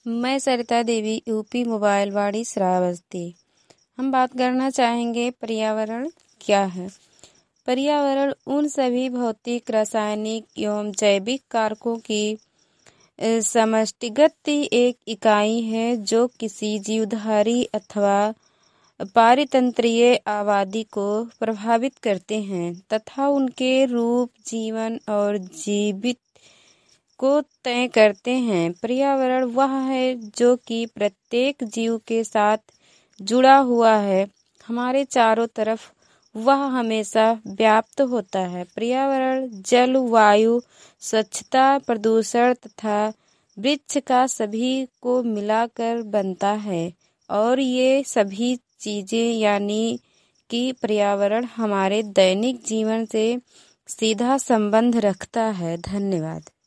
मैं Sarita Devi UP mobile वाड़ी श्रावस्ती। हम बात करना चाहेंगे पर्यावरण क्या है। पर्यावरण उन सभी भौतिक, रासायनिक एवं जैविक कारकों की समष्टिगत एक इकाई है जो किसी जीवधारी अथवा पारितंत्रीय आबादी को प्रभावित करते हैं तथा उनके रूप, जीवन और जीवित को तय करते हैं। पर्यावरण वह है जो कि प्रत्येक जीव के साथ जुड़ा हुआ है, हमारे चारों तरफ वह हमेशा व्याप्त होता है। पर्यावरण जल, वायु, स्वच्छता, प्रदूषण तथा वृक्ष का सभी को मिलाकर बनता है और ये सभी चीजें यानी कि पर्यावरण हमारे दैनिक जीवन से सीधा संबंध रखता है। धन्यवाद।